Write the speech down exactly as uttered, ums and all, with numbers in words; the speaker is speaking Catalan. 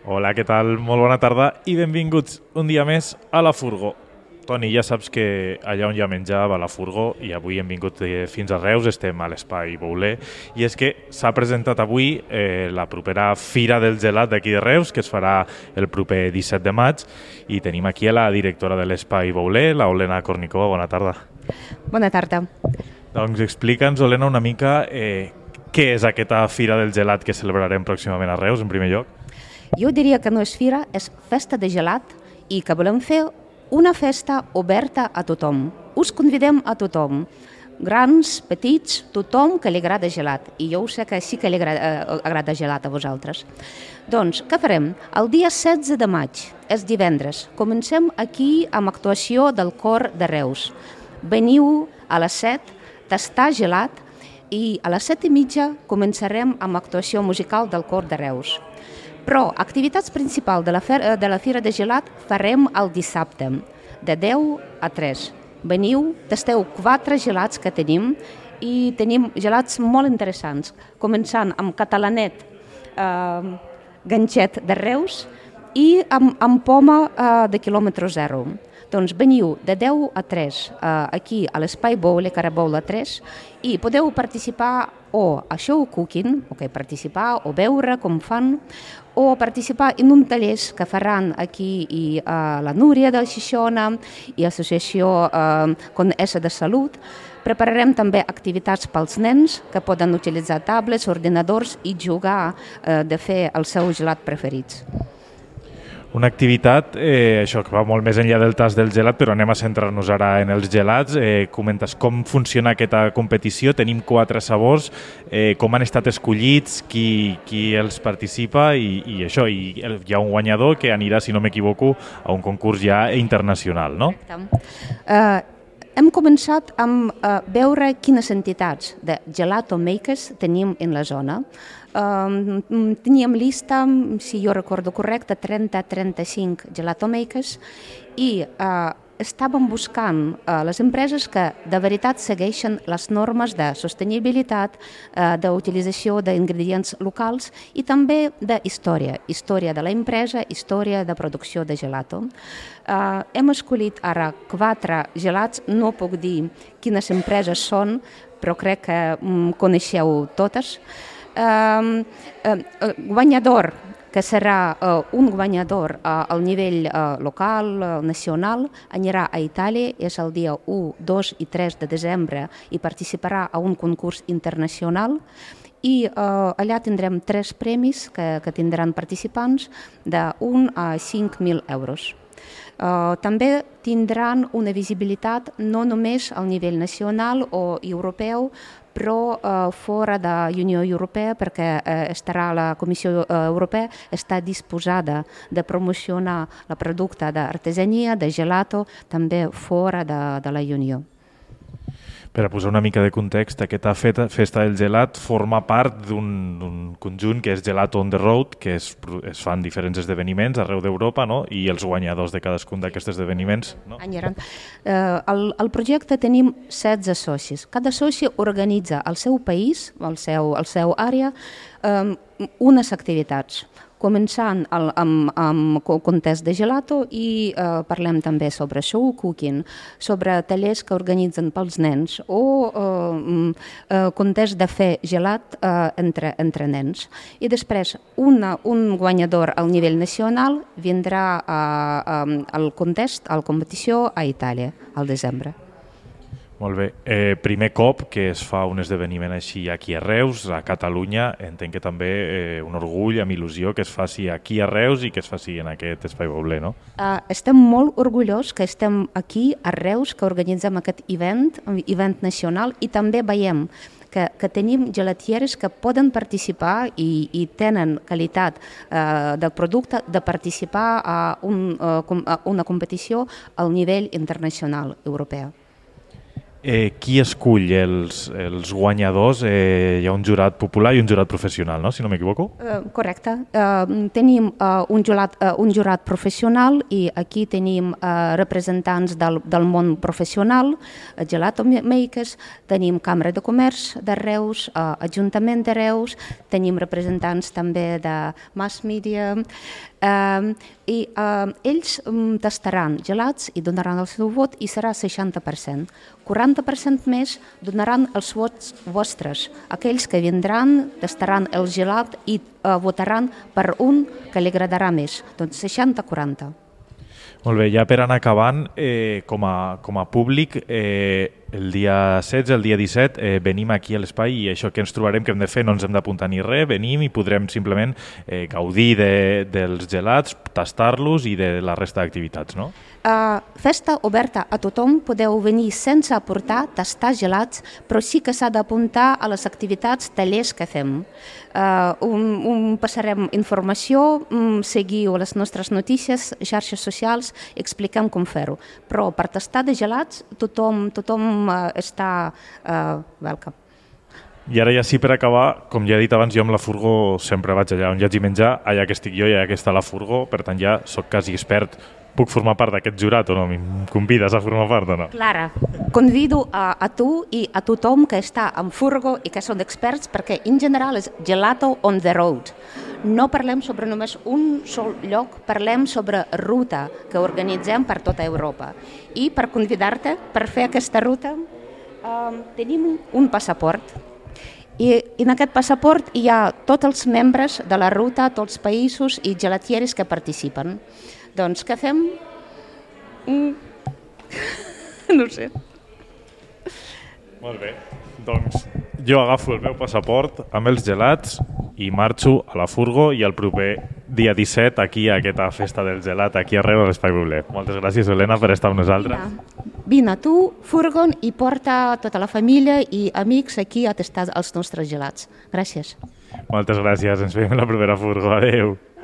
Hola, què tal? Molt bona tarda i benvinguts un dia més a La Furgo. Toni, ja saps que allà on hi ha menjar va la Furgo i avui hem vingut fins a Reus, estem a l'Espai Bouler, i és que s'ha presentat avui eh, la propera Fira del Gelat d'aquí de Reus, que es farà el proper disset de maig, i tenim aquí a la directora de l'Espai Bouler, la Olena Kornikova. Bona tarda. Bona tarda. Doncs explica'ns, Olena, una mica eh, què és aquesta Fira del Gelat que celebrarem pròximament a Reus, en primer lloc. Jo diria que no és fira, és festa de gelat i que volem fer una festa oberta a tothom. Us convidem a tothom, grans, petits, tothom que li agrada gelat. I jo ho sé que sí que li agrada, eh, agrada gelat a vosaltres. Doncs, què farem? El dia setze de maig, és divendres, comencem aquí amb actuació del Cor de Reus. Veniu a les set, tastar gelat, i a les set i mitja començarem amb actuació musical del Cor de Reus. Però activitats principals de la, fer, de la Fira de Gelat farem el dissabte, de deu a tres. Veniu, tasteu quatre gelats que tenim i tenim gelats molt interessants, començant amb catalanet, eh, ganxet de Reus i amb, amb poma eh, de quilòmetre zero. Doncs veniu de deu a tres eh, aquí a l'Espai Bouler, carrer Bouler tres, i podeu participar o a show cooking, o que participar o veure com fan, o participar en un taller que faran aquí i, uh, la Núria del Xixona i l'associació uh, Con S de Salut. Prepararem també activitats pels nens que poden utilitzar tablets, ordinadors i jugar uh, de fer el seu gelat preferits. Una activitat, eh, això que va molt més enllà del tas del gelat, però anem a centrar-nos ara en els gelats. Eh, comentes com funciona aquesta competició, tenim quatre sabors, eh, com han estat escollits, qui, qui els participa i, i això, i hi ha un guanyador que anirà, si no m'equivoco, a un concurs ja internacional, no? Exacte. Uh, hem començat amb uh, veure quines entitats de gelato makers tenim en la zona. Uh, teníem llista, si jo recordo correcte, trenta a trenta-cinc gelato makers i uh, estàvem buscant uh, les empreses que de veritat segueixen les normes de sostenibilitat, uh, d'utilització d'ingredients locals i també de història, història de la empresa, història de producció de gelato. Uh, hem escollit ara quatre gelats, no puc dir quines empreses són, però crec que um, coneixeu totes. Uh, uh, uh, guanyador, que serà uh, un guanyador uh, al nivell uh, local, uh, nacional, anirà a Itàlia, és el dia u, dos i tres de desembre i participarà a un concurs internacional i uh, allà tindrem tres premis que, que tindran participants d'un a cinc mil euros. Uh, també tindran una visibilitat no només al nivell nacional o europeu, però uh, fora de la Unió Europea, perquè uh, estarà la Comissió uh, Europea està disposada de promocionar el producte d'artesania, de gelato, també fora de, de la Unió. Per a posar una mica de context, aquesta festa del gelat forma part d'un conjunt que és Gelato on the Road, que es, es fan diferents esdeveniments arreu d'Europa, no? I els guanyadors de cadascun d'aquests esdeveniments. No? Aniran. Uh, al, al projecte tenim setze socis. Cada soci organitza al seu país, al seu, al seu àrea, um, unes activitats. Començant el, amb, amb contest de gelato i eh, parlem també sobre show cooking, sobre tallers que organitzen pels nens o eh, eh, contest de fer gelat eh, entre, entre nens. I després una, un guanyador al nivell nacional vindrà eh, al contest, a la competició a Itàlia al desembre. Molt bé. Eh, primer cop que es fa un esdeveniment així aquí a Reus, a Catalunya. Entenc que també eh, un orgull, amb il·lusió, que es faci aquí a Reus i que es faci en aquest Espai Bouler, no? Uh, estem molt orgullosos que estem aquí a Reus, que organitzem aquest event, event nacional, i també veiem que, que tenim gelatieres que poden participar i, i tenen qualitat uh, del producte de participar a, un, uh, a una competició al nivell internacional europeu. Eh, qui escull els, els guanyadors? Eh, hi ha un jurat popular i un jurat professional, no? Si no m'equivoco. Uh, correcte. Uh, tenim uh, un, jurat, uh, un jurat professional i aquí tenim uh, representants del, del món professional, uh, gelato makers, tenim Cambra de Comerç de Reus, uh, Ajuntament de Reus, tenim representants també de mass media, Uh, i uh, ells um, tastaran gelats i donaran el seu vot i serà seixanta per cent. quaranta per cent més donaran els vots vostres. Aquells que vindran tastaran el gelat i uh, votaran per un que li agradarà més. Doncs seixanta quaranta. Molt bé, ja per anar acabant, eh, com, a, com a públic, eh, el dia setze, el dia disset, eh, venim aquí a l'espai i això que ens trobarem que hem de fer no ens hem d'apuntar ni res, venim i podrem simplement eh, gaudir de, dels gelats, tastar-los i de la resta d'activitats, no? Uh, festa oberta a tothom, podeu venir sense aportar, tastar gelats, però sí que s'ha d'apuntar a les activitats, tallers que fem. Uh, un, un passarem informació, um, seguiu les nostres notícies, xarxes socials, expliquem com fer-ho. Però per tastar de gelats tothom, tothom uh, està uh, welcome. I ara ja sí, per acabar, com ja he dit abans, jo amb la furgo sempre vaig allà on hi hagi menjar, allà que estic jo i allà que està la furgo, per tant ja soc quasi expert. Puc formar part d'aquest jurat o no? Em convides a formar part o no? Clara, convido a, a tu i a tothom que està en furgo i que són experts perquè en general és gelato on the road. No parlem sobre només un sol lloc, parlem sobre ruta que organitzem per tota Europa. I per convidar-te, per fer aquesta ruta, um, tenim un passaport. I en aquest passaport hi ha tots els membres de la ruta, tots els països i gelatieris que participen. Doncs què fem? Mm. No sé. Molt bé. Doncs jo agafo el meu passaport amb els gelats i marxo a la furgo i el proper dia disset aquí a aquesta festa del gelat aquí arreu a l'Espai Bubler. Moltes gràcies, Helena, per estar amb nosaltres. Vine, Vine tu, furgon, i porta tota la família i amics aquí a tastar els nostres gelats. Gràcies. Moltes gràcies. Ens veiem a la propera furgo. Adéu.